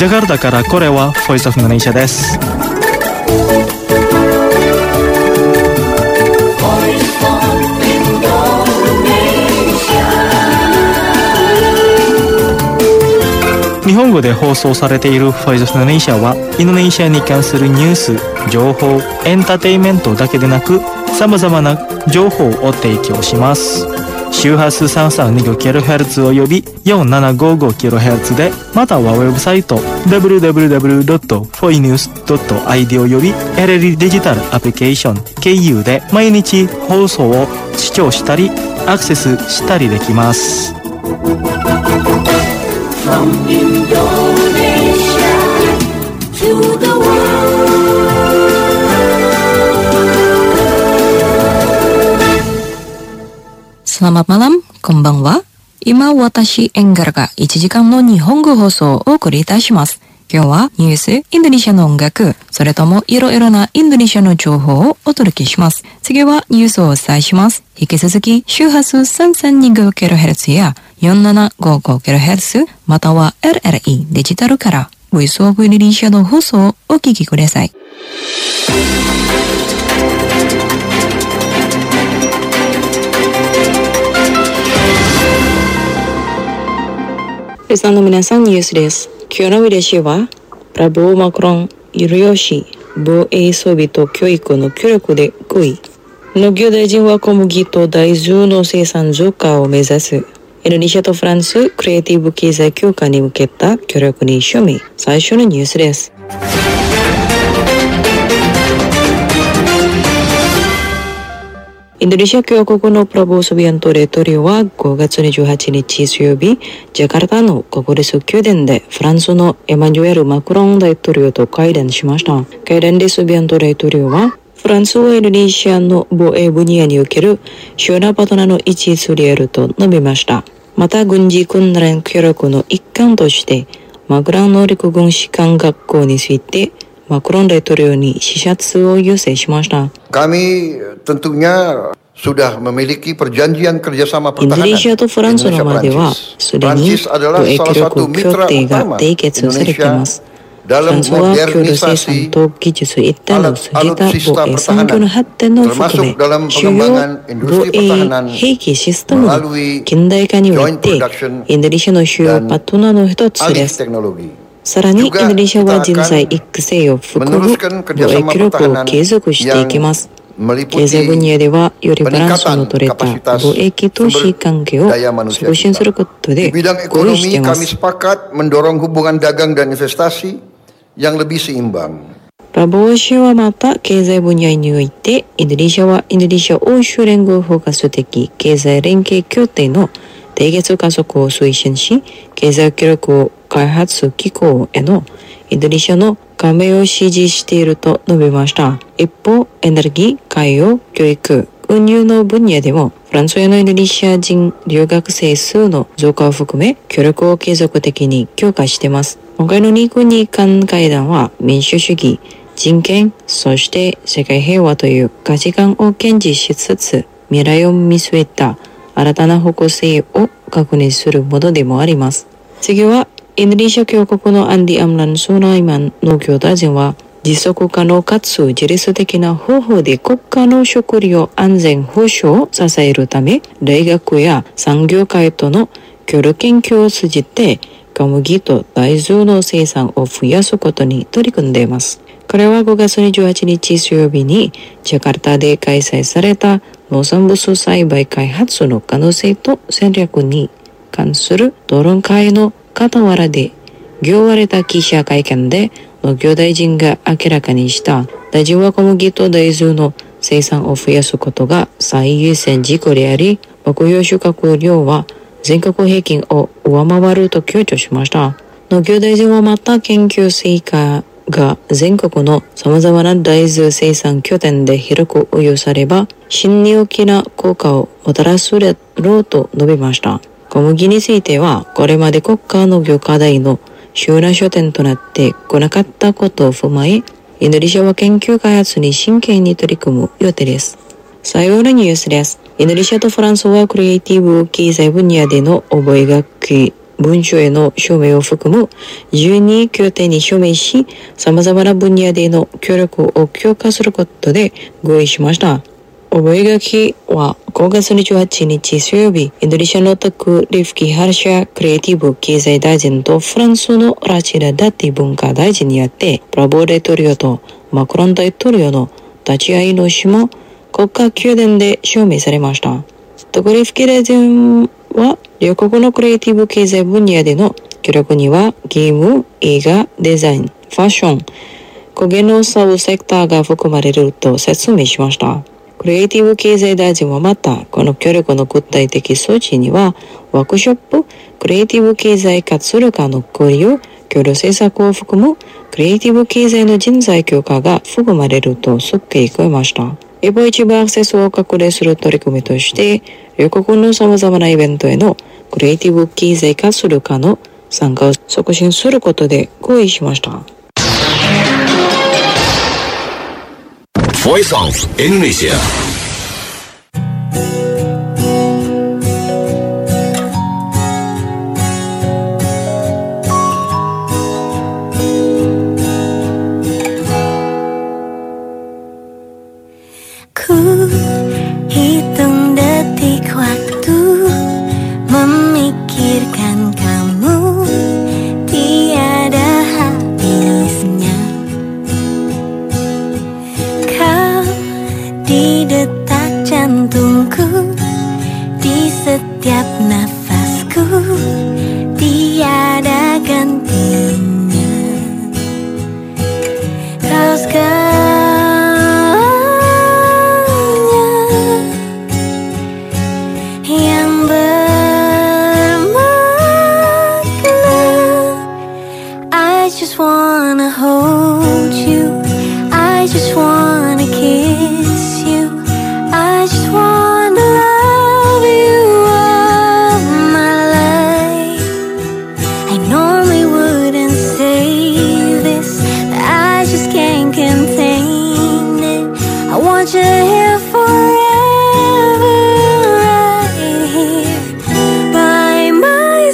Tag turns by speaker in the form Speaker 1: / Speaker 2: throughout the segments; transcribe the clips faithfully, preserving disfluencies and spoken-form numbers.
Speaker 1: ャカルタからこれはボイスオブインドネシアです。日本語で放送されているボイスオブインドネシアはインドネシアに関するニュース、情報、エンターテインメントだけでなく様々な情報を提供します。周波数 さんさんにごキロヘルツ および よんななごごキロヘルツ で、またはウェブサイト ダブリューダブリューダブリュードットフォイニュースドットアイディー および エルエル デジタルアプリケーション経由で毎日放送を視聴したりアクセスしたりできます。From Indonesia to the world.
Speaker 2: Selamat malam, konbanwa. 今私エンガルがいちじかんの日本語放送をお送りいたします。今日はニュース、インドネシアの音楽、それともいろいろなインドネシアの情報をお届けします。次はニュースをお伝えします。引き続き周波数 さんさんにごキロヘルツ や よんななごごキロヘルツ または エルエルイー デジタルからボイスオブインドネシアの放送をお聞きください。リスナーの皆さん、ニュースです。今日の見出しは、プラボー・マクロン、ユルヨシ、防衛装備と教育の協力で合意。農業大臣は小麦と大豆の生産増加を目指す。インドネシアとフランス、クリエイティブ経済強化に向けた協力に署名。最初のニュースです。インドネシア共和国のプラボー・ソビアント大統領はごがつにじゅうはちにち水曜日、ジャカルタの国立宮殿でフランスのエマニュエル・マクロン大統領と会談しました。会談でソビアント大統領は、フランスはインドネシアの防衛分野における主要なパートナーの位置すり得ると述べました。また軍事訓練協力の一環として、マクロンの陸軍士官学校について、マクロン大統領に視察を要請しました。
Speaker 3: Kami tentunya sudah memiliki perjanjian kerjasama pertahanan.
Speaker 2: インドネシアとフランスの間ではすでに防衛協力協定が締結されています。フランスは共同生産と技術一体を過ぎた防衛産業の発展を含め、主要防衛兵器システムの近代化において、インドネシアの主要パートナーの一つです。さらに、インドネシアは人材育成を含む防衛協力を継続していきます。経済分野では、よりバランスの取れた貿易投資関係を促進することで合意しています。ラボー氏はまた、経済分野において、インドネシアはインドネシア欧州連合包括的経済連携協定の締結加速を推進し、経済協力開発機構へのインドネシアの加盟を支持していると述べました。一方、エネルギー、海洋、教育、運輸の分野でも、フランスへのインドネシア人留学生数の増加を含め、協力を継続的に強化しています。今回の日日韓会談は、民主主義、人権、そして世界平和という価値観を堅持しつつ、未来を見据えた新たな方向性を確認するものでもあります。次は、インドネシア共和国のアンディ・アムラン・ソーナイマン農業大臣は、持続可能かつ自律的な方法で国家の食料安全保障を支えるため、大学や産業界との協力研究を通じて、小麦と大豆の生産を増やすことに取り組んでいます。これはごがつにじゅうはちにち水曜日にジャカルタで開催された農産物栽培開発の可能性と戦略に関する討論会の傍らで行われた記者会見で農業大臣が明らかにした。大臣は小麦と大豆の生産を増やすことが最優先事項であり、牧羊収穫量は全国平均を上回ると強調しました。農業大臣はまた研究成果が全国の様々な大豆生産拠点で広く応用されば、真に大きな効果をもたらすだろうと述べました。小麦については、これまで国家農業課題の主要な焦点となってこなかったことを踏まえ、インドネシアは研究開発に真剣に取り組む予定です。最後のニュースです。インドネシアとフランスはクリエイティブ経済分野での覚書文書への署名を含むじゅうに協定に署名し、様々な分野での協力を強化することで合意しました。覚書はごがつにじゅうはちにち水曜日、インドネシアのタク・リフキ・ハルシャクリエイティブ経済大臣とフランスのラチダ・ダッティ文化大臣によって、プラボー大統領とマクロン大統領の立ち会いの詩も国家宮殿で署名されました。タク・リフキ大臣は、両国のクリエイティブ経済分野での協力には、ゲーム、映画、デザイン、ファッション、工芸のサブセクターが含まれると説明しました。クリエイティブ経済大臣はまた、この協力の具体的措置には、ワークショップ、クリエイティブ経済活力化の交流、協力政策を含む、クリエイティブ経済の人材強化が含まれると付け加えました。一歩一歩アクセスを拡大する取り組みとして、両国の様々なイベントへのクリエイティブ経済活力化の参加を促進することで合意しました。
Speaker 4: Voice of Indonesia.
Speaker 5: Ku hitung detik waktu memikirkan kamu, tiada habisnya. Kau di detak jantungku, di setiap nafasku, tiada gantinya. Kau segalanya yang bermakna. I just wanna hold you, I just wanna kiss you, I just wanna love you all my life. I normally wouldn't say this, but I just can't contain it. I want you here forever, right here by my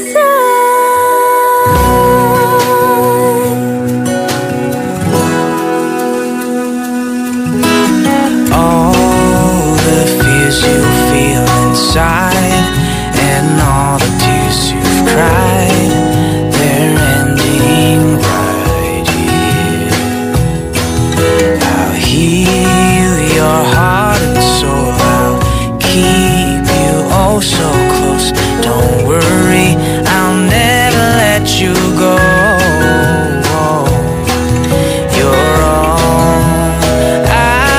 Speaker 5: side.
Speaker 6: All the fears you feel inside and all the tears you've cried, they're ending right here. I'll heal your heart and soul, I'll keep you oh so close. Don't worry, I'll never let you go. You're all I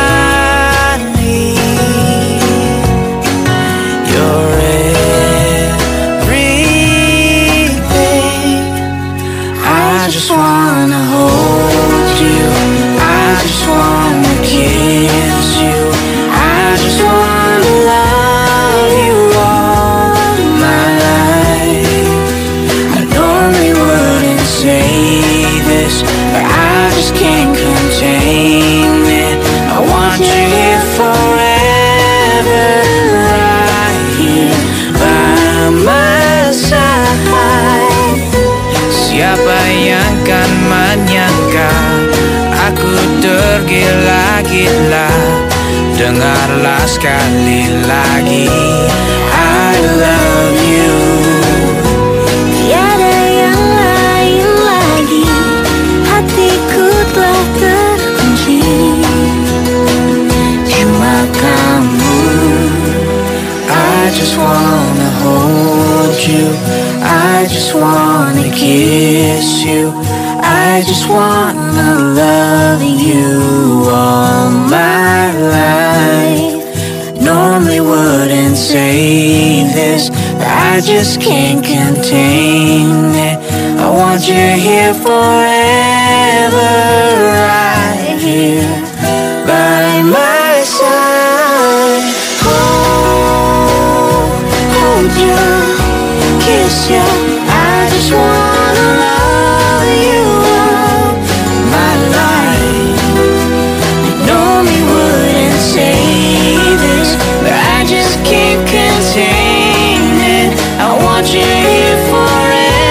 Speaker 6: need. You're everything. I just wanna hold you, I just wanna kiss you, I just wanna love you all my life. I normally wouldn't say this, but I just can't contain it. I want you here forever, right here by my side. Siapa yang kan menyangka aku tergila-gila. Dengarlah sekali lagi, I love you.
Speaker 5: Tiada yang lain lagi, hatiku telah terkunci. Cuma kamu.
Speaker 6: I just wanna hold you, I just wanna kiss you, I just wanna love you all my life. Normally wouldn't say this, but I just can't contain it. I want you here forever, right here by my side. Hold, hold you, kiss you, I just wanna love you all my life. I normally wouldn't say this, but I just can't contain it. I want you here forever.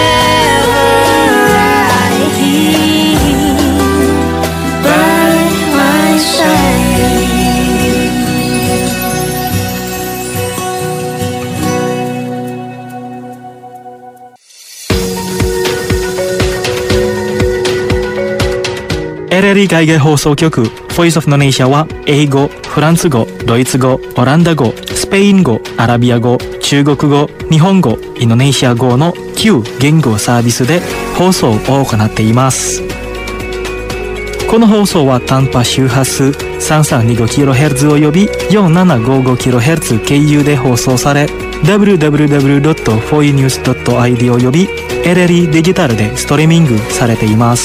Speaker 1: ー 海外放送局 Voice of Indonesia は英語、フランス語、ドイツ語、オランダ語、スペイン語、アラビア語、中国語、日本語、インドネシア語のきゅう言語サービスで放送を行っています。この放送は短波周波数 さんさんにごキロヘルツ および よんななごごキロヘルツ 経由で放送され ダブリューダブリューダブリュードットフォーユーニュースドットアイディー および エルエルイー デジタルでストリーミングされています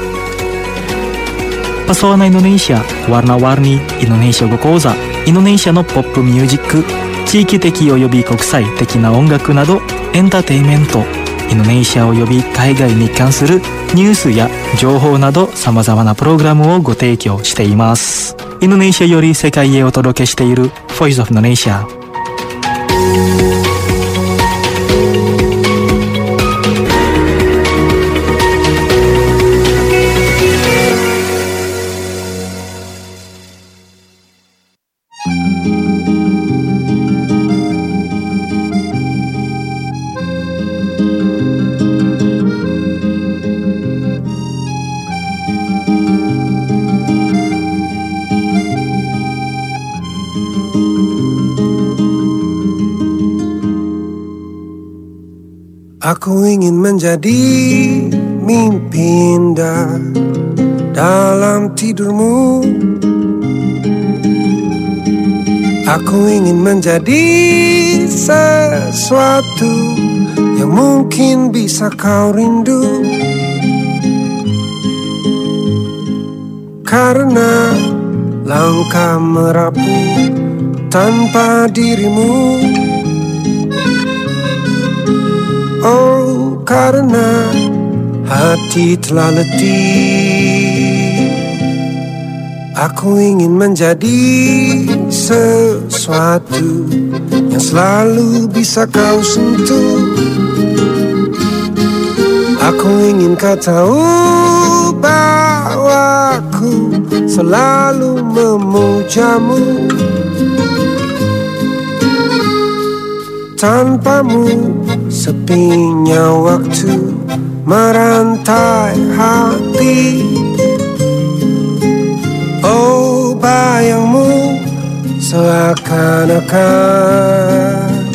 Speaker 1: 。Pesona Indonesia, Warna-warni Indonesia語講座、インドネシアのポップミュージック、地域的および国際的な音楽などエンターテインメント、インドネシアおよび海外に関するニュースや情報など様々なプログラムをご提供しています。インドネシアより世界へお届けしている Voice of Indonesia。
Speaker 4: Aku ingin menjadi mimpi indah dalam tidurmu. Aku ingin menjadi sesuatu yang mungkin bisa kau rindu. Karena langkah merapu tanpa dirimu. Oh, karena hati telah letih. Aku ingin menjadi sesuatu yang selalu bisa kau sentuh. Aku ingin kau tahu bahwa aku selalu memujamu. Tanpamu sepinya waktu merantai hati. Oh, bayangmu seakan-akan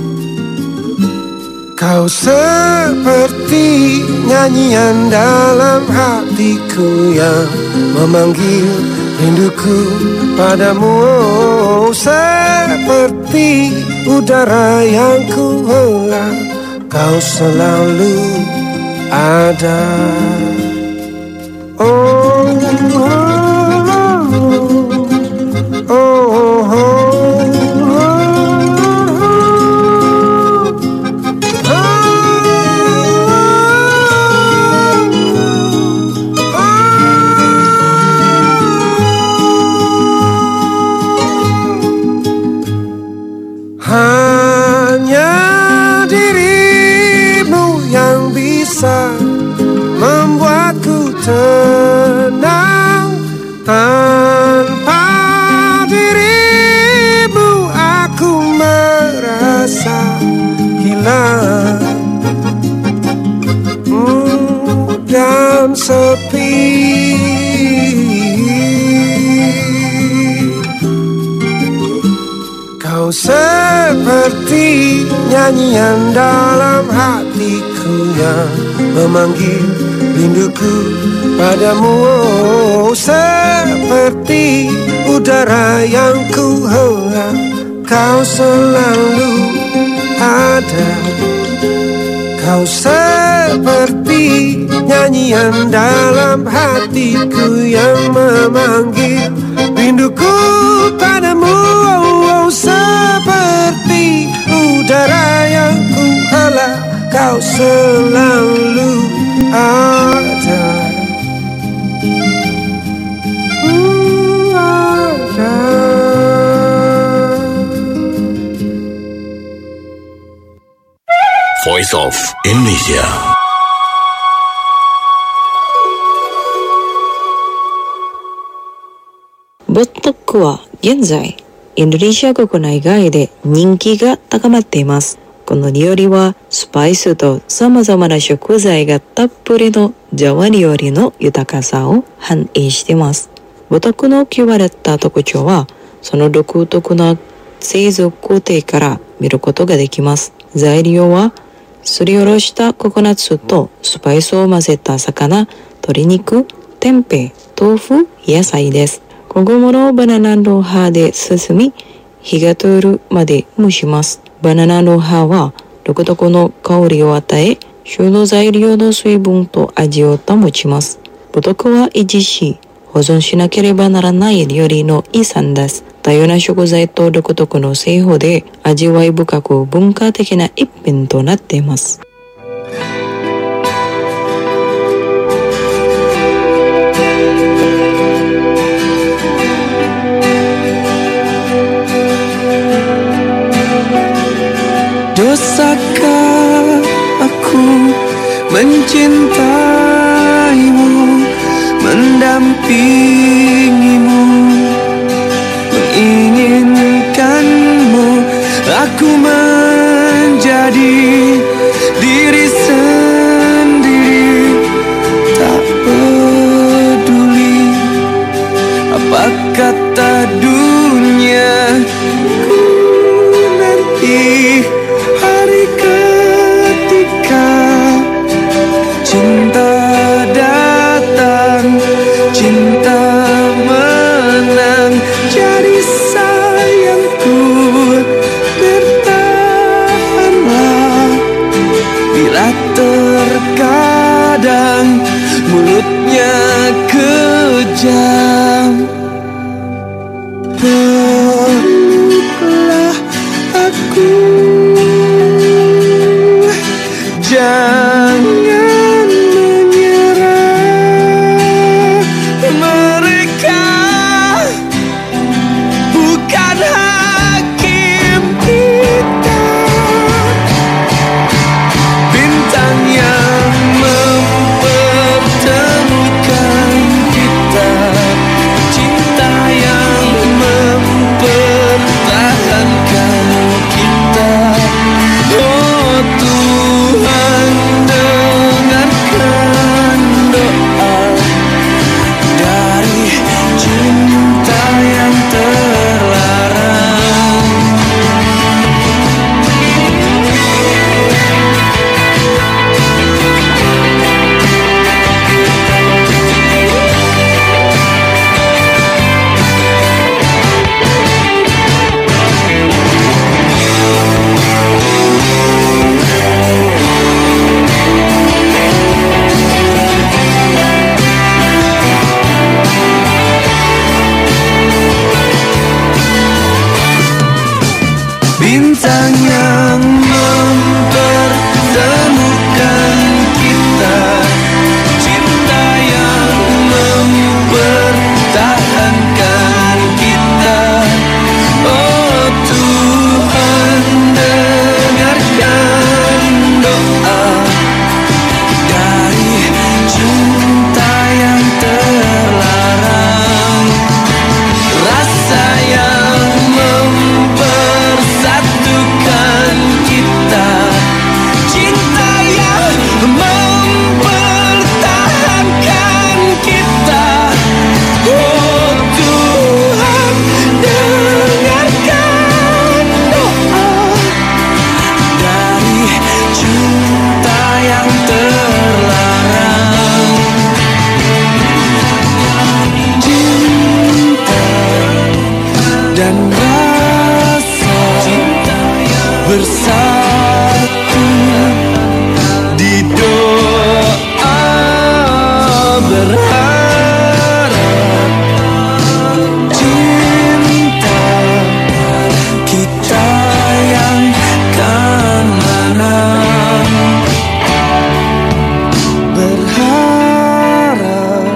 Speaker 4: kau seperti nyanyian dalam hatiku yang memanggil rinduku padamu. Oh, seperti udara yang ku hela, kau selalu ada. Oh, oh, oh, oh, oh. Membuatku tenang. Tanpa dirimu aku merasa hilang hmm, dan sepi. Kau seperti nyanyian dalam hatiku yang memanggil rinduku padamu. Oh, seperti udara yang ku hela, kau selalu ada. Kau seperti nyanyian dalam hatiku yang memanggil rinduku padamu. Oh, seperti udara yang ku hela, kau selalu ada. Uh, ada.
Speaker 7: Voice of Indonesia.
Speaker 2: Botokは現在インドネシア国内外で人気が高まっています。 この料理はスパイスと様々な食材がたっぷりのジャワ料理の豊かさを反映しています。ボタクの極まれた特徴はその独特な製造工程から見ることができます。材料はすりおろしたココナッツとスパイスを混ぜた魚、鶏肉、tempeh、豆腐、野菜です。今後もバナナの葉で進み、火が通るまで蒸します。バナナの葉は独特の香りを与え、収納材料の水分と味を保ちます。ボトクは維持し、保存しなければならない料理の遺産です。多様な食材と独特の製法で味わい深く文化的な一品となっています。
Speaker 4: Dosakah aku mencintaimu, mendampingimu, menginginkanmu, aku menjadi diri sendiri, tak peduli apa kata dunia. Ku nanti hari ketika cinta datang, cinta menang, jadi sayangku bertahanlah. Bila terkadang mulutnya kejam, peluklah aku, jangan menyerah. Mereka bukan hakim kita, bintang yang mempertemukan kita, cinta yang mempertahankan kita. Oh Tuhan, dengarkan doa dari cinta yang terlarang. Bintang yang mempertemukan kita, cinta yang mempertahankan kita. Oh Tuhan, dengarkan doa dari cinta yang terlarang, rasa yang mempersatukan kita, cinta yang mempertahankan kita. Oh Tuhan, dengarkan doa dari cinta yang terlarang. Cinta dan rasa bersatu di doa, berharap cinta kita yang kan menang. Berharap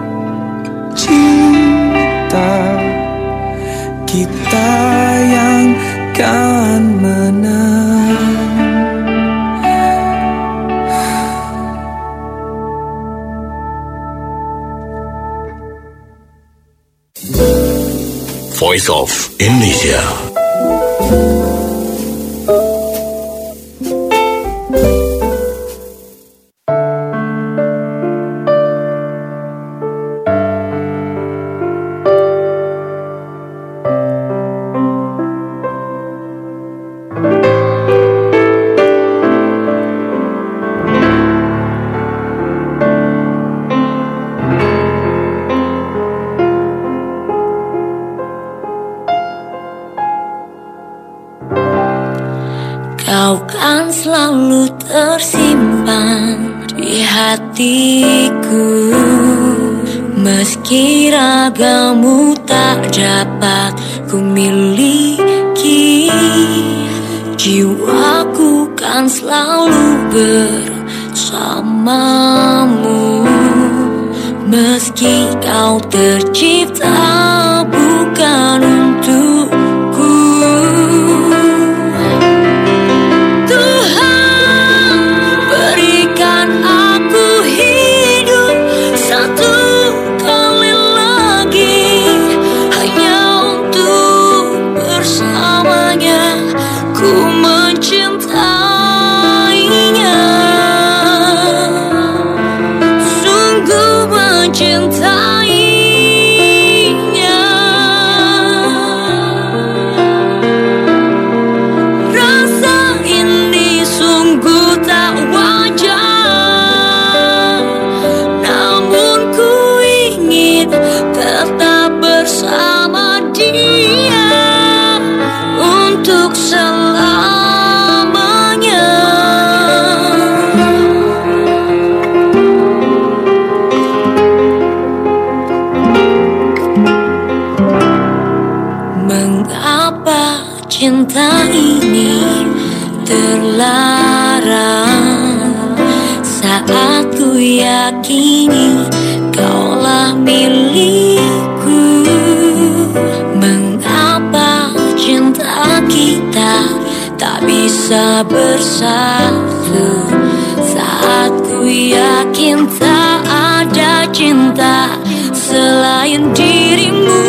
Speaker 4: cinta kita yang kan menang.
Speaker 7: Voice of Indonesia.
Speaker 5: Kau kan selalu tersimpan di hatiku, meski ragamu tak dapat ku miliki. Jiwaku kan selalu bersamamu, meski kau tercipta bukan untukku. Tuhan, berikan aku hidup satu kali lagi, hanya untuk bersamanya ku mencintainya, sungguh mencintainya. Rasa ini sungguh tak wajar, namun ku ingin tetap bersama dia untuk selamanya. Mengapa cinta ini terlarang saat ku yakini kaulah milikku? Mengapa cinta kita tak bisa bersatu saat ku yakin tak ada cinta selain dirimu?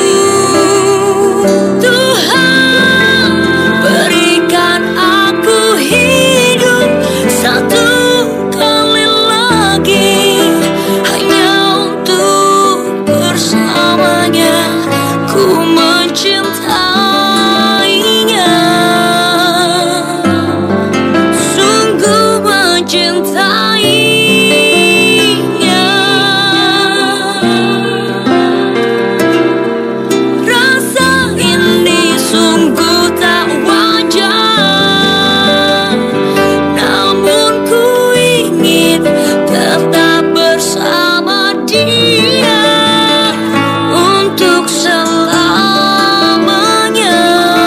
Speaker 5: Tuhan, berikan aku hidup satu kali lagi, hanya untuk bersamanya ku mencintainya, sungguh mencintainya. Rasa ini sungguh tak wajar, namun ku ingin tetap bersama dia untuk selamanya.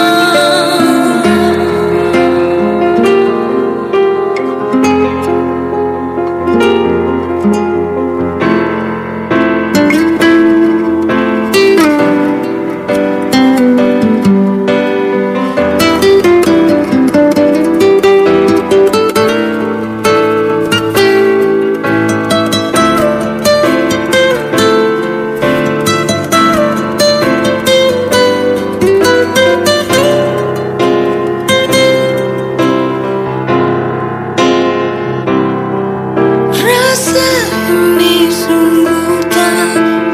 Speaker 5: Rasa ini sungguh tak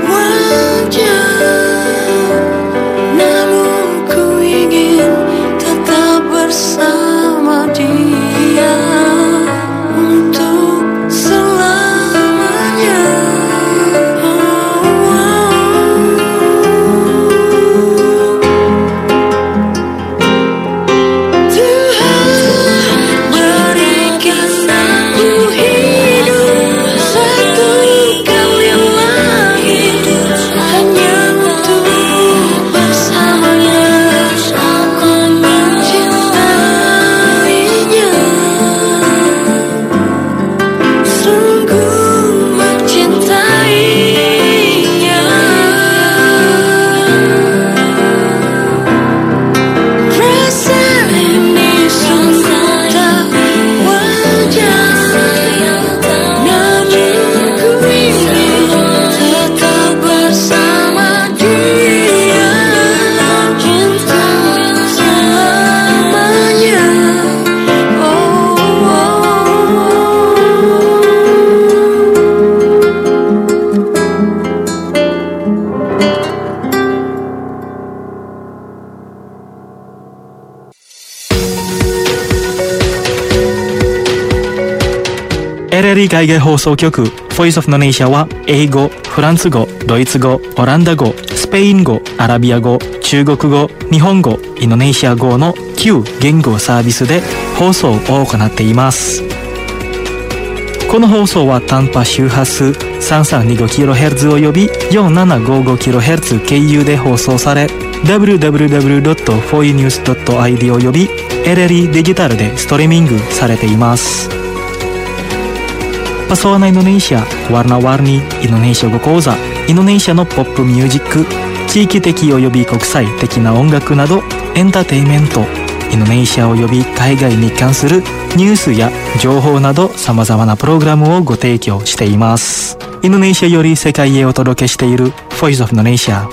Speaker 5: wajar, namun ku ingin tetap bersama dia untuk selamanya. Tuhan, berikan aku hidup satu kali lagi, hanya untuk bersamanya aku mencintainya, sungguh mencintainya. Rasa ini sungguh tak wajar, namun ku ingin tetap bersama dia untuk selamanya. Oh,
Speaker 1: エルエルイ 海外放送局 Voice of Indonesia は英語、フランス語、ドイツ語、オランダ語、スペイン語、アラビア語、中国語、日本語、インドネシア語のきゅう言語サービスで放送を行っています。この放送は短波周波数 さんさんにごキロヘルツ および よんななごごキロヘルツ 経由で放送され、 ダブリューダブリューダブリュードットフォーユーニュースドットアイディー および エルエルイー デジタルでストリーミングされています。パソワナインドネシア、ワルナワルニインドネシア語講座、インドネシアのポップミュージック、地域的および国際的な音楽などエンターテインメント、インドネシアおよび海外に関するニュースや情報など様々なプログラムをご提供しています。インドネシアより世界へお届けしている Voice of Indonesia。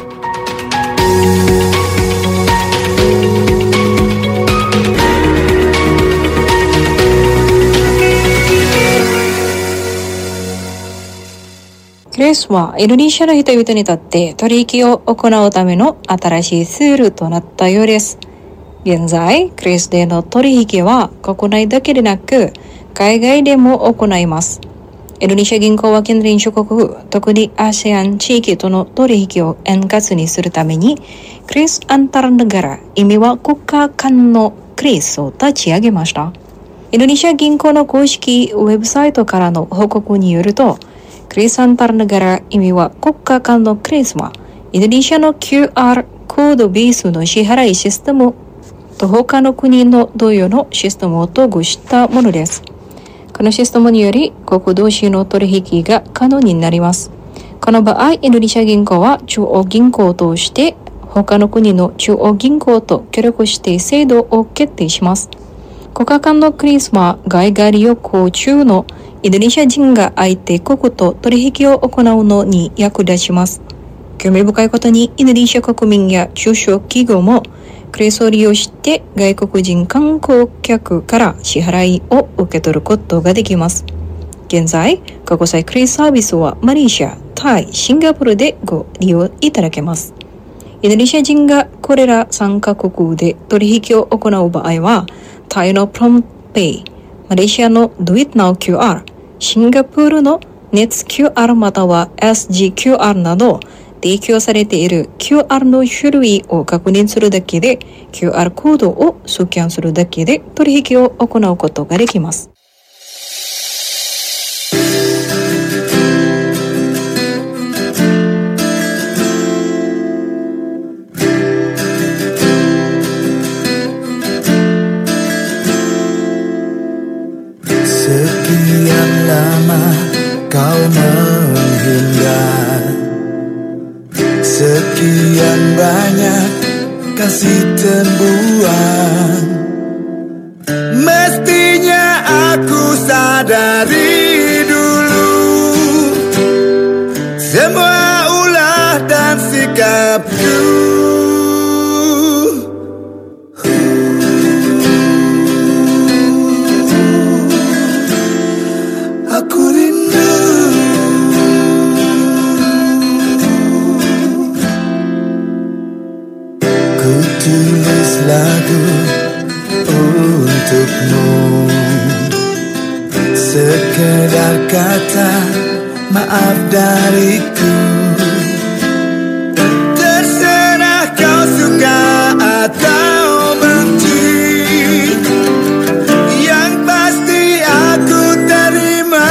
Speaker 2: クリスはインドネシアの人々にとって取引を行うための新しいツールとなったようです。現在、クリスでの取引は国内だけでなく海外でも行います。インドネシア銀行は近隣諸国、特に アセアン 地域との取引を円滑にするために、クリスアンタラネガラ、意味は国家間のクリスを立ち上げました。インドネシア銀行の公式ウェブサイトからの報告によると、クリスアンタラネガラ、意味は国家間のクリスは、インドネシアの キューアール コードベースの支払いシステムと他の国の同様のシステムを統合したものです。このシステムにより国同士の取引が可能になります。この場合、インドネシア銀行は中央銀行を通して他の国の中央銀行と協力して制度を決定します。国家間のクリスは海外旅行中のインドネシア人が相手国と取引を行うのに役立ちます。興味深いことにインドネシア国民や中小企業もクリスを利用して外国人観光客から支払いを受け取ることができます。現在、国際クリスサービスはマレーシア、タイ、シンガポールでご利用いただけます。インドネシア人がこれらさんカ国で取引を行う場合は、タイのプロンペイ、マレーシアの Do It Now キューアール、シンガポールの Nets キューアール または エスジー キューアール など、提供されている キューアール の種類を確認するだけで キューアール コードをスキャンするだけで取引を行うことができます。
Speaker 4: Sekian lama kau menghindar, sekian banyak kasih terbuang. Mestinya aku sadari dulu semua ulah dan sikapku. Aku rindu ku tulis lagu untukmu, sekedar kata maaf dariku. Terserah kau suka atau benci, yang pasti aku terima.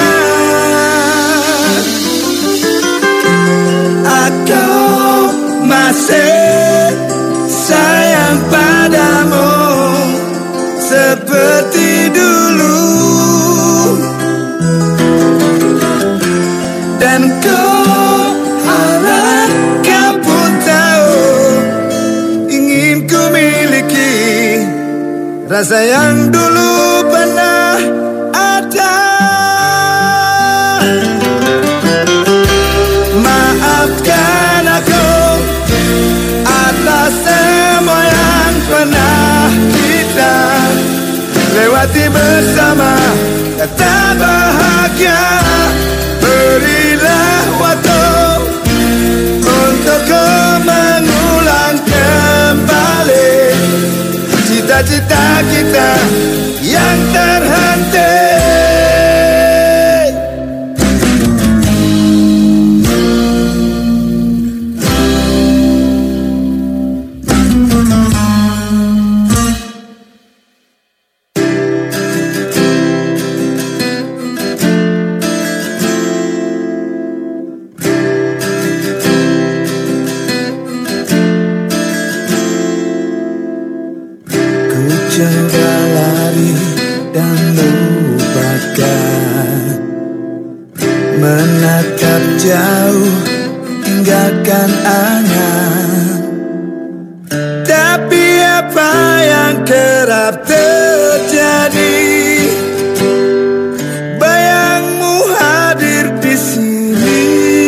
Speaker 4: Aku masih sayang padamu seperti dulu, dan kau harap kau pun tahu ingin ku miliki rasa yang dulu pernah ada. Maafkan aku atas semua yang pernah kita lewati bersama, kata bahagia. Berilah waktu untuk kau mengulang kembali cita-cita kita yang terhenti. coba lari dan lupakan, menatap jauh tinggalkan angan. Tapi apa yang kerap terjadi, bayangmu hadir di sini.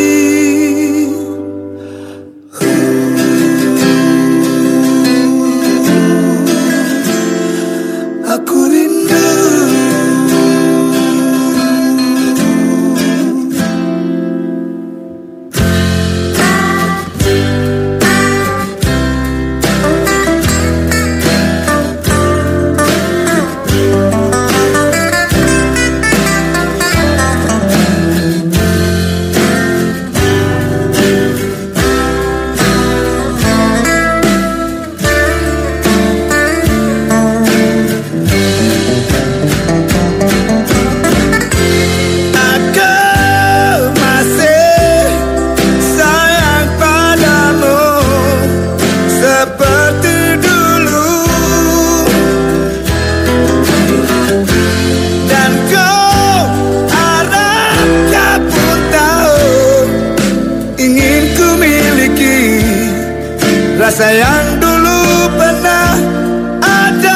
Speaker 4: Aku rindu. Rasa yang dulu pernah ada.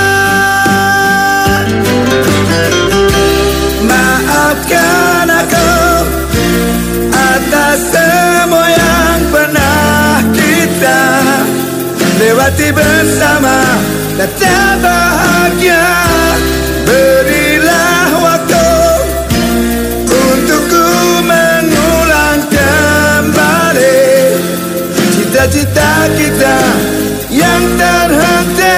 Speaker 4: Maafkan aku atas semua yang pernah kita lewati bersama dan tak bahagia. Berilah waktu untukku mengulang kembali cita-cita kita yang terhenti.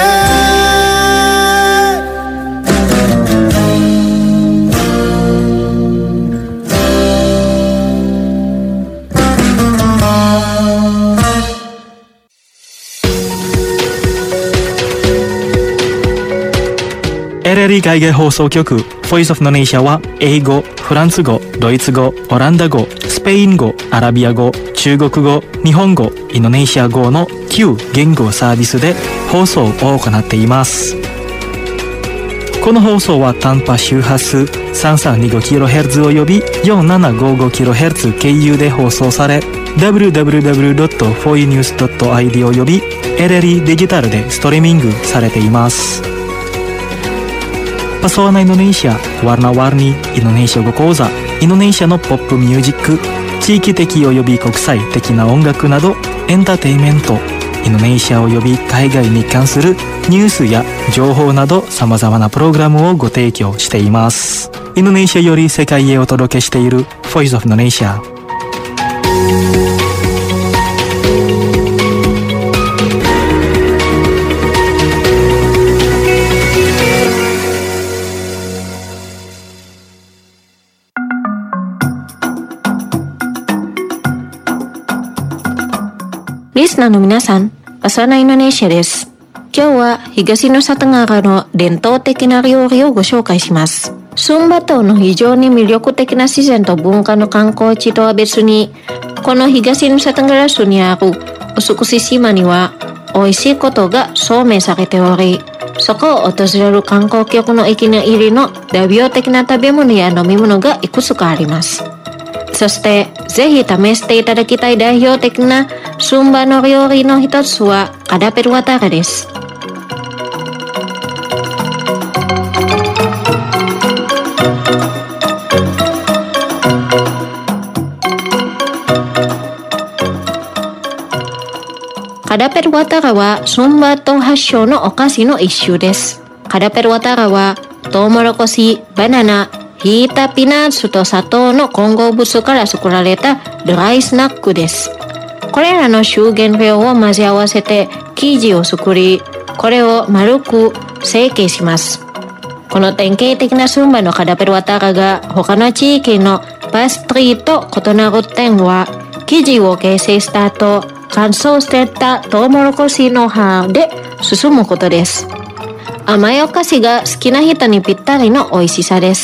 Speaker 1: エルエルイー 海外放送局 Voice of Indonesia は英語、フランス語、ドイツ語、オランダ語、スペイン語、アラビア語、中国語、日本語、インドネシア語のきゅう言語サービスで放送を行っています。この放送は短波周波数 さんさんにごキロヘルツ および よんななごごキロヘルツ 経由で放送され ダブリューダブリューダブリュードットフォーユーニュースドットアイディー および エルエルイー デジタルでストリーミングされています。Pesona Indonesia, warna-warni Indonesia語講座、インドネシアのポップミュージック、地域的及び国際的な音楽などエンターテインメント、インドネシア及び海外に関するニュースや情報など様々なプログラムをご提供しています。インドネシアより世界へお届けしている Voice of Indonesia。
Speaker 8: リスナーの皆さん、Pesona Indonesiaです。今日は東の里川の伝統的な料理をご紹介します。スンバ島の非常に魅力的な自然と文化の観光地とは別に、この東の里川市にある臼杵島には美味しいことが証明されており、そこを訪れる観光客の息の入りの代表的な食べ物や飲み物がいくつかあります。そしてぜひ試していただきたい代表的なスンバの料理の一つはカダペルワタラです。カダペルワタラはスンバ島発祥のお菓子の一種です。カダペルワタラはトウモロコシ、バナナ、ひいたピーナッツと砂糖の混合物から作られたドライスナックです。これらの主原料を混ぜ合わせて生地を作り、これを丸く成形します。この典型的なスンバのカダペルワタラが他の地域のパストリーと異なる点は、生地を形成した後、乾燥してたトウモロコシの葉で包むことです。甘いお菓子が好きな人にぴったりの美味しさです。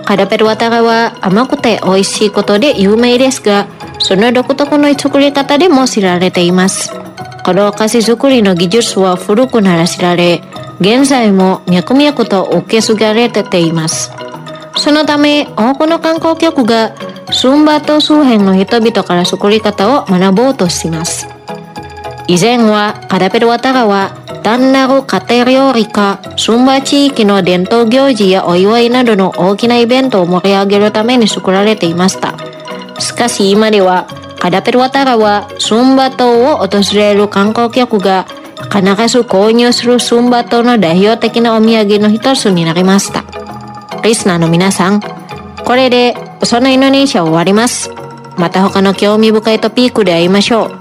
Speaker 8: カダペルワタガは甘くて美味しいことで有名ですが、その独特の作り方でも知られています。このお菓子作りの技術は古くなら知られ、現在も脈々と受け継がれています。そのため多くの観光客がスンバ島周辺の人々から作り方を学ぼうとします。以前はカダペルワタガは単なる家庭料理か、スンバ地域の伝統行事やお祝いなどの大きなイベントを盛り上げるために作られていました。しかし今ではカダペルワタガはスンバ島を訪れる観光客が必ず購入するスンバ島の代表的なお土産の一つになりました。リスナーの皆さん、これでそのインドネシアを終わります。また他の興味深いトピックで会いましょう。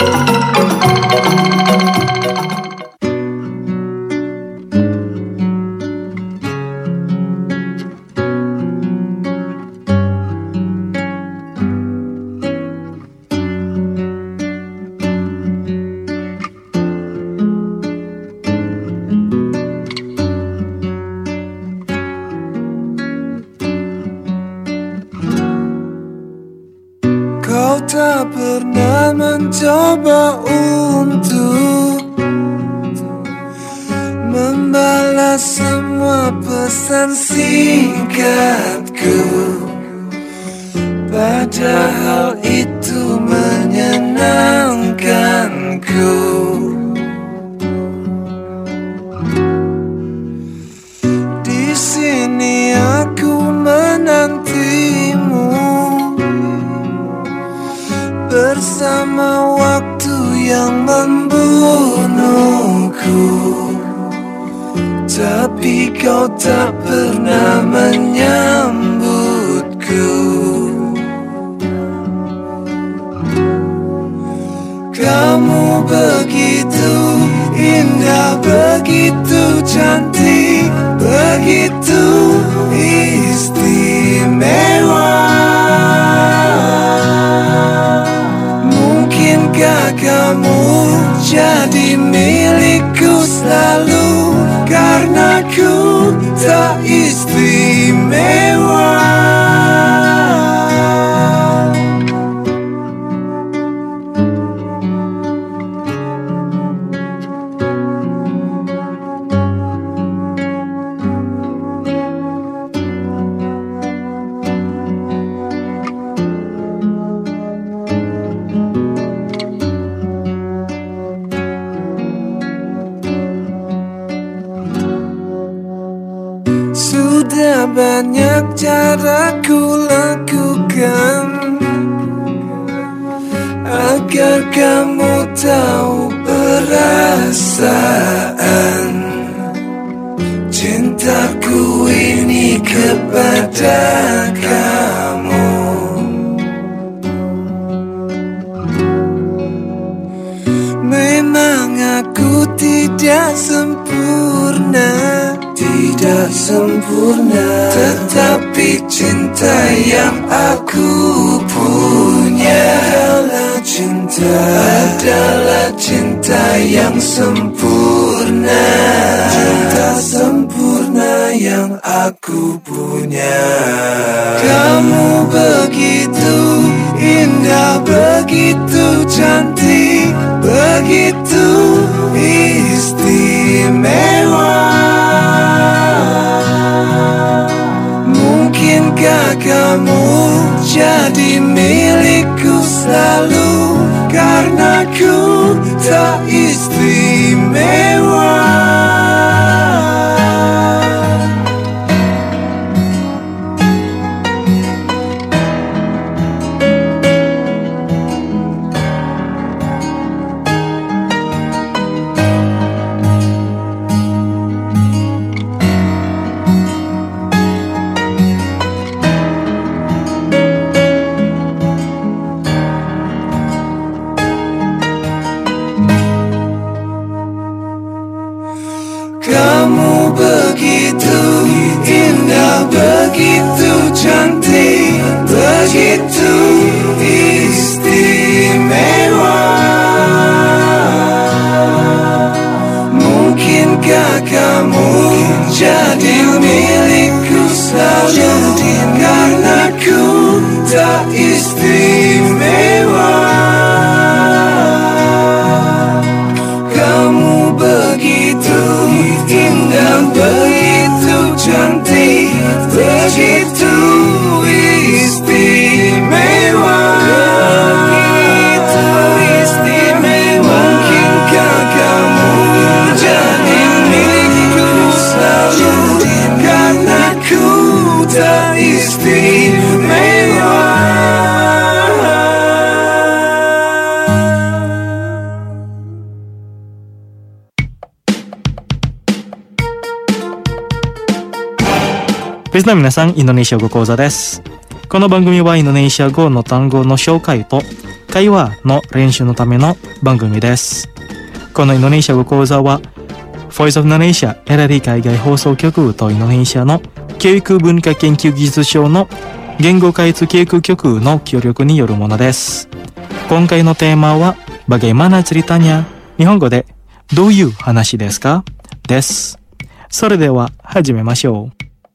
Speaker 4: Kau tak pernah mencoba untuk membalas semua pesan singkatku, padahal itu menyenangkanku. Di sini aku menantimu bersama waktu yang membunuhku, tapi kau tak pernah menyambutku. Kamu begitu indah, begitu cantik, begitu istimewa. Kamu jadi milikku selalu, karena ku tak istimewa. Sudah banyak cara ku lakukan agar kamu tahu perasaan cintaku ini kepada kamu. Memang aku tidak sempurna, tidak sempurna, tetapi cinta yang aku punya adalah cinta, adalah cinta yang sempurna, cinta sempurna yang aku punya. Kamu begitu indah, begitu cantik, begitu istimewa. Mungkinkah kamu jadi milikku selalu, karena ku tak istimewa. Kamu begitu indah, begitu cantik, begitu istimewa. Mungkinkah kamu jadi milikku selalu, perempuan begitu cantik, begitu istimewa, begitu istimewa. Mungkinkah kamu jadi milikku selalu, karena ku tak istimewa.
Speaker 1: リスナーの皆さん、インドネシア語講座です。この番組はインドネシア語の単語の紹介と会話の練習のための番組です。このインドネシア語講座は Voice of Indonesia エラリ海外放送局とインドネシアの教育文化研究技術省の言語開発教育局の協力によるものです。今回のテーマは Bagaimana ceritanya? 日本語でどういう話ですかです。それでは始めましょう。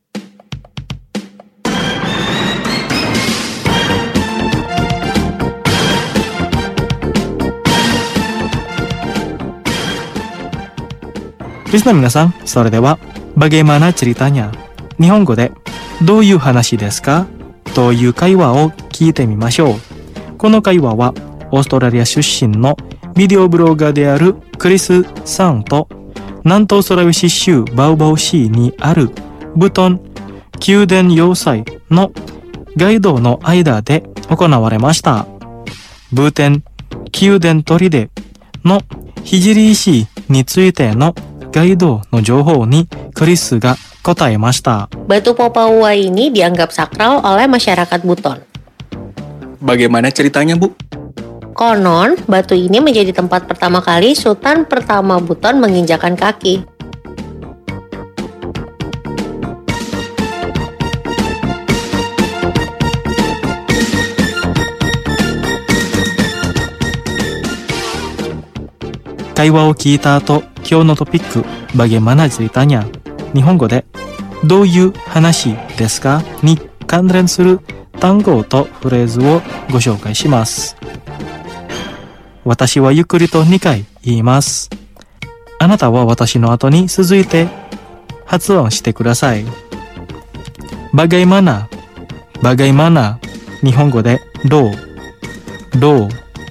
Speaker 1: リスナーの皆さん、それでは Bagaimana ceritanya? 日本語でどういう話ですかという会話を聞いてみましょう。この会話はオーストラリア出身のビデオブロガーであるクリスさんと南東ソラウェシ州バウバウ市にあるブトン宮殿要塞のガイドの間で行われました。ブーテン宮殿砦の聖石についてのガイドの情報にクリスが答えました。
Speaker 8: Batu Popawua ini dianggap sakral oleh masyarakat Buton.
Speaker 9: Bagaimana ceritanya, Bu?
Speaker 8: Konon, batu ini menjadi tempat pertama kali Sultan pertama Buton menginjakan kaki.
Speaker 1: 会話を聞いた後、今日のトピック、Bagaimana ceritanya? 日本語で、どういう話ですかに関連する単語とフレーズをご紹介します。私はゆっくりとにかい言います。あなたは私の後に続いて発音してください。Bagaimana? Bagaimana? 日本語で、どうどう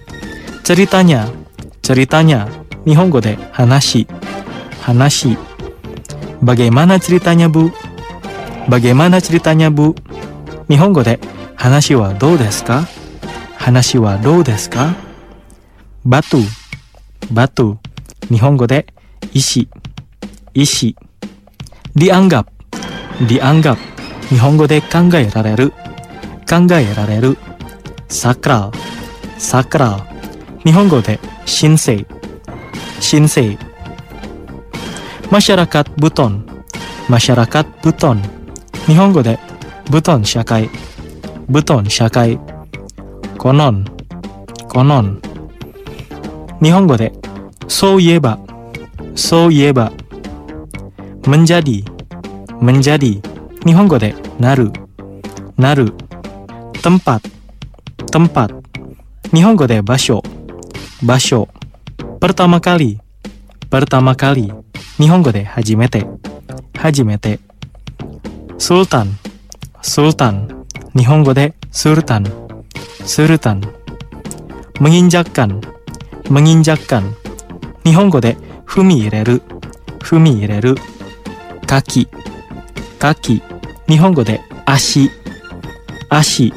Speaker 1: ceritanya? Ceritanya? 日本語で話、話。Bagaimana ceritanya, Bu? Bagaimana ceritanya, Bu? 日本語で話はどうですか？話はどうですか？バトゥ、バトゥ。日本語で石、石。dianggap、dianggap。日本語で考えられる、考えられる。sakral、sakral。日本語で神聖、神聖。masyarakat Buton、masyarakat Buton。日本語でブトン社会、ブトン社会。コノン、コノン。日本語でそういえば、そういえば。menjadi、menjadi。日本語でなる、なる。tempat、tempat。日本語で場所、場所。pertama kali、pertama kali。日本語で初めて、初めて。sultan、sultan。日本語でスルタン、スルタン。menginjakkan、menginjakkan。日本語で踏み入れる、踏み入れる。kaki、kaki。日本語で足、足。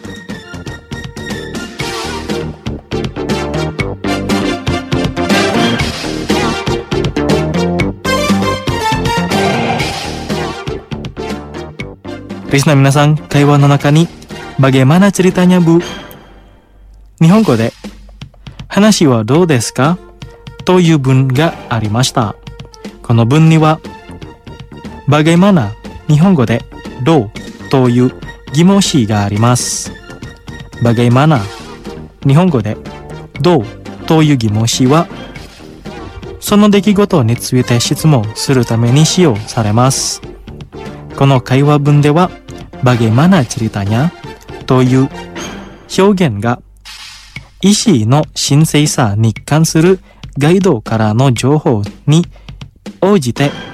Speaker 1: リスナー皆さん、会話の中に Bagaimana ceritanya, Bu? 日本語で話はどうですかという文がありました。この文には Bagaimana 日本語でどうという疑問詞があります。Bagaimana 日本語でどうという疑問詞はその出来事について質問するために使用されます。この会話文では Bagaimana ceritanya という表現が意思の神聖さに関するガイドからの情報に応じて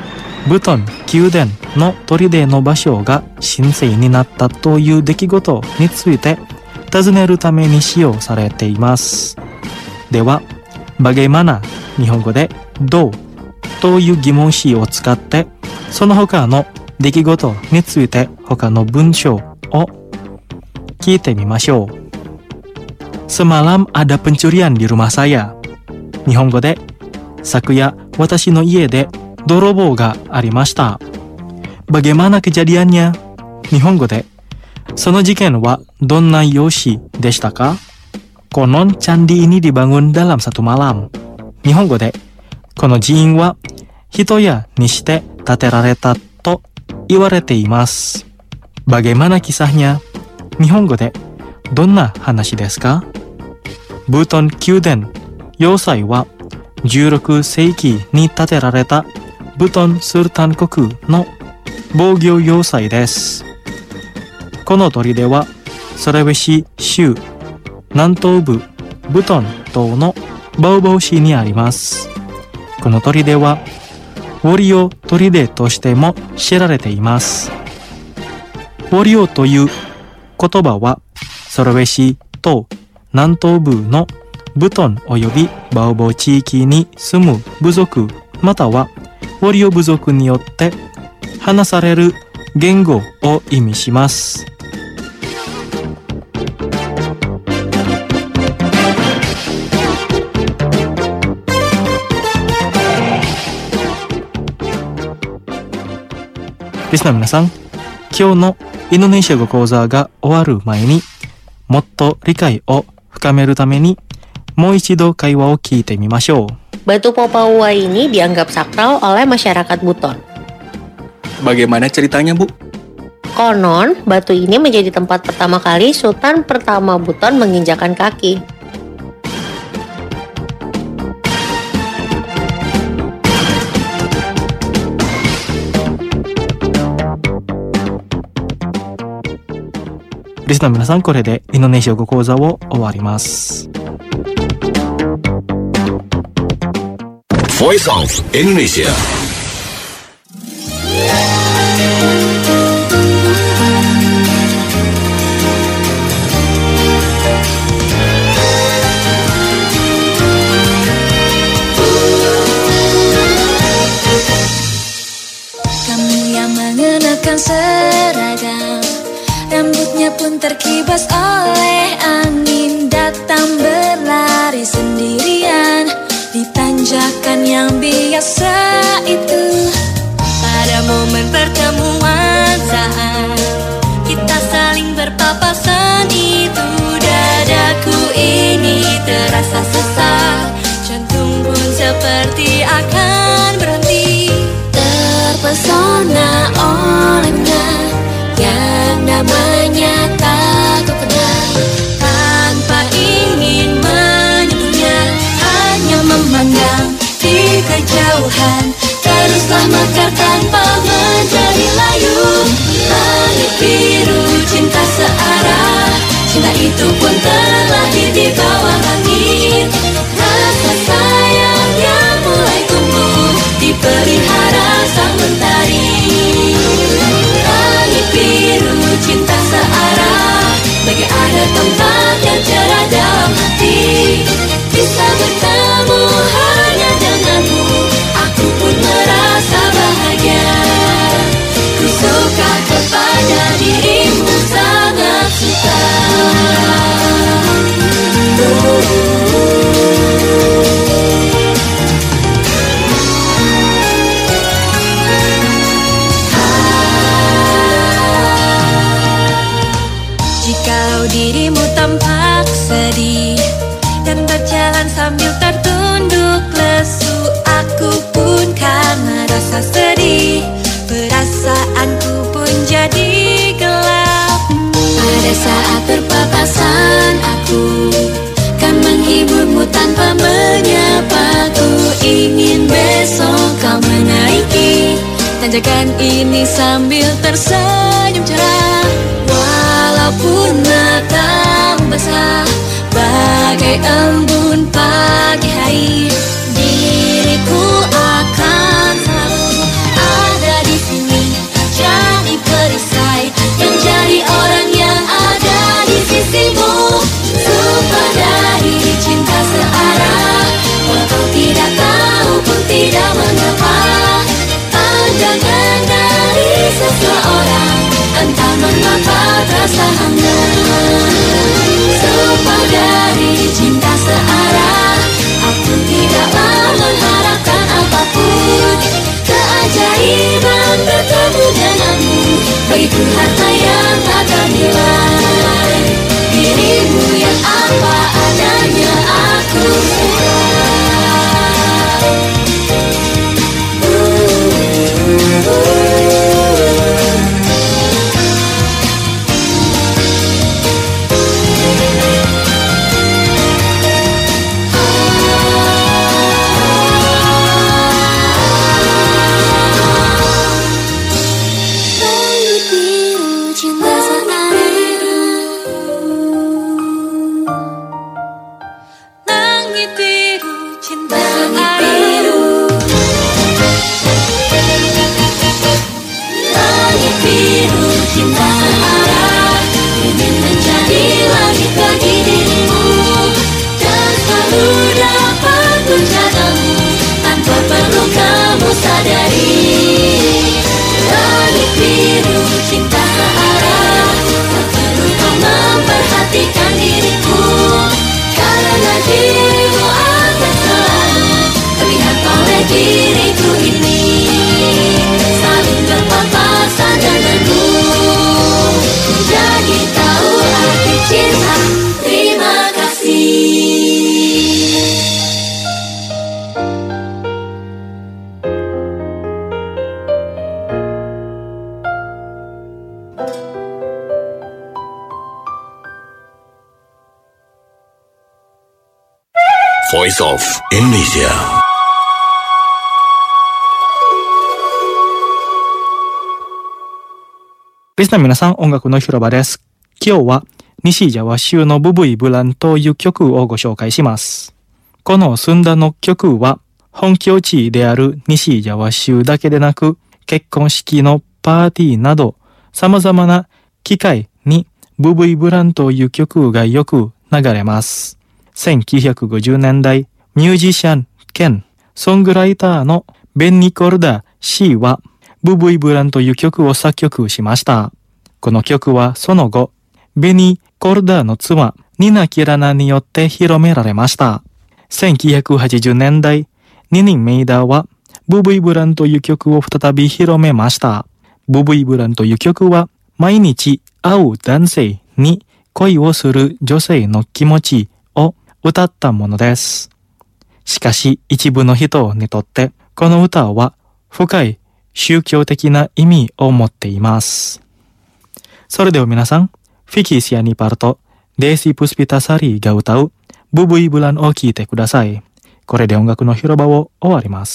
Speaker 1: 武頓宮殿の砦の場所が神聖になったという出来事について尋ねるために使用されています。では、bagaimana日本語でどうという疑問詞を使ってその他の出来事について他の文章を聞いてみましょう。Semalam ada pencurian di rumah saya. 日本語で昨夜私の家で泥棒がありました。Bagaimana kejadiannya? 日本語でその事件はどんな様子でしたか? Konon candi ini dibangun dalam satu malam. 日本語でこの寺院は一夜にして建てられたと言われています。Bagaimana kisahnya? 日本語でどんな話ですか? ブートン宮殿要塞はじゅうろく世紀に建てられたブトンスルタン国の防御要塞です。この砦はソレベシ州南東部ブトン島のバウバウ市にあります。この砦はウォリオ砦としても知られています。ウォリオという言葉はソレベシ島南東部のブトンおよびバウバウ地域に住む部族またはウォリオ部族によって話される言語を意味します。リスナーの皆さん、今日のインドネシア語講座が終わる前にもっと理解を深めるためにもう一度会話を聞いてみましょう。
Speaker 8: Batu Popawua ini dianggap sakral oleh masyarakat Buton.
Speaker 9: Bagaimana ceritanya, Bu?
Speaker 8: Konon, batu ini menjadi tempat pertama kali Sultan pertama Buton menginjakan kaki.
Speaker 1: Listener 皆さん、これでインドネシア語講座を終わります。
Speaker 7: Voice of Indonesia.
Speaker 5: Kamu yang mengenakan seragam, rambutnya pun terkibas oleh angin, datang berlari sendirian di tanjakan yang biasa itu. Pada momen pertemuan saat kita saling berpapasan itu, dadaku ini terasa sesak, jantung pun seperti akan berhenti. Terpesona olehnya yang namanya tak ku kenal, tanpa ingin menyentuhnya, hanya memandang di kejauhan, teruslah mekar tanpa menjadi layu. Langit biru cinta searah, cinta itu pun terlahir di bawah langit. Rasa sayang yang mulai tumbuh dipelihara sang mentari. Langit biru cinta searah, bagai ada tempat yang cerah dalam hati. Bisa bertemu hanya denganmu, aku pun merasa bahagia. Ku suka kepada dirimu, sangat suka. Jikalau dirimu tampak sedih dan berjalan sambil tertunduk lesu, aku pun karena rasa sedih, perasaanku pun jadi gelap. Pada saat berpapasan aku kan menghiburmu tanpa menyapa. Ku ingin besok kau menaiki tanjakan ini sambil tersenyum cerah. Walaupun matamu basah bagai embun pagi hari, diriku akan selalu ada
Speaker 7: Voice of Indonesia.
Speaker 1: リスナー皆さん、音楽の広場です。今日は西ジャワ州のブブイブランという曲をご紹介します。このスンダの曲は本拠地である西ジャワ州だけでなく、結婚式のパーティーなど様々な機会にブブイブランという曲がよく流れます。せんきゅうひゃくごじゅうねんだい、ミュージシャン兼ソングライターのベンニ・コルダ氏はブブイブランという曲を作曲しました。この曲はその後、ベニ・コルダの妻、ニナ・キラナによって広められました。せんきゅうひゃくはちじゅうねんだい、ニニン・メイダーはブブイブランという曲を再び広めました。ブブイブランという曲は毎日会う男性に恋をする女性の気持ちを歌ったものです。しかし一部の人にとってこの歌は深い宗教的な意味を持っています。それでは皆さん、フィキーシアニパルとデーシープスピタサリーが歌うブブイブランを聴いてください。これで音楽の広場を終わります。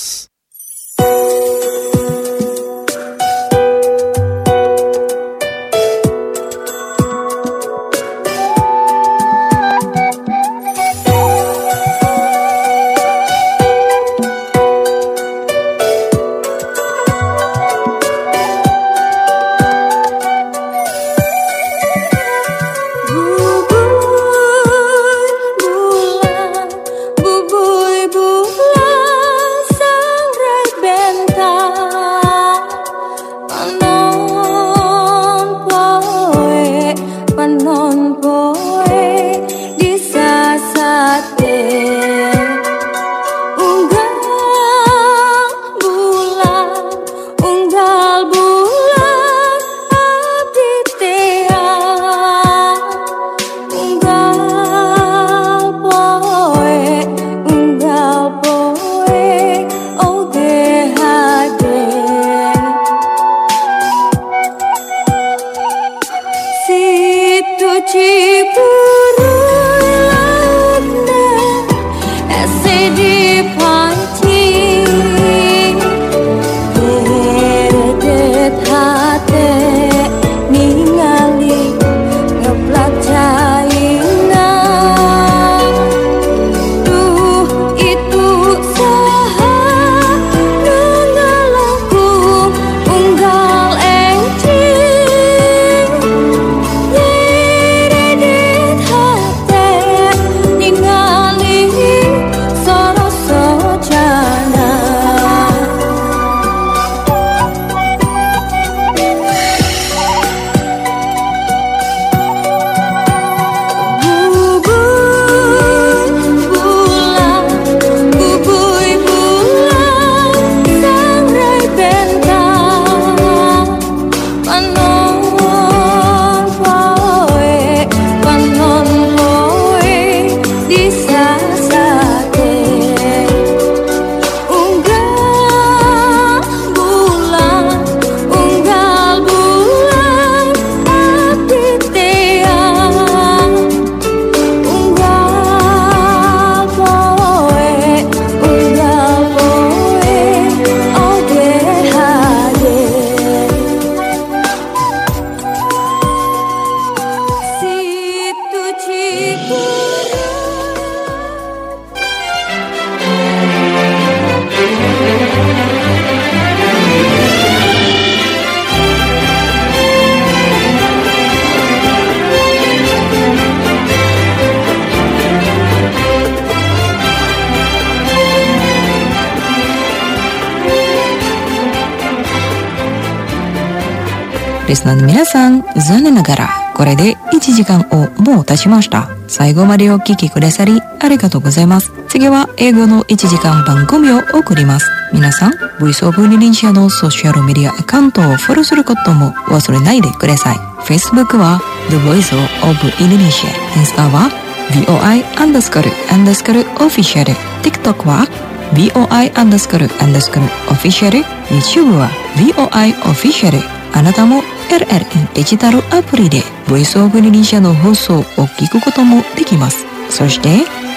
Speaker 2: リスナーの皆さん、残念ながらこれでいちじかんをもう経ちました。最後までお聞きくださりありがとうございます。次は英語のいちじかん番組を送ります。皆さん、ボイスオブインドネシアのソーシャルメディアアカウントをフォローすることも忘れないでください。Facebook は The Voice of Indonesia、インスタは ブイオーアイ アンダースコールアンダースコールオフィシャル、TikTok は ブイオーアイ アンダースコールアンダースコールオフィシャル、YouTube は ブイオーアイ オフィシャル。あなたも エルエルイー デジタルアプリでボイスオブインドネシアの放送を聞くこともできます。そして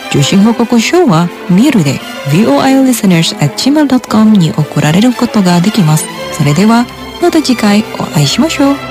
Speaker 2: 受信報告書はメールで ブイオーアイリスナーズアットジーメールドットコム に送られることができます。それではまた次回お会いしましょう。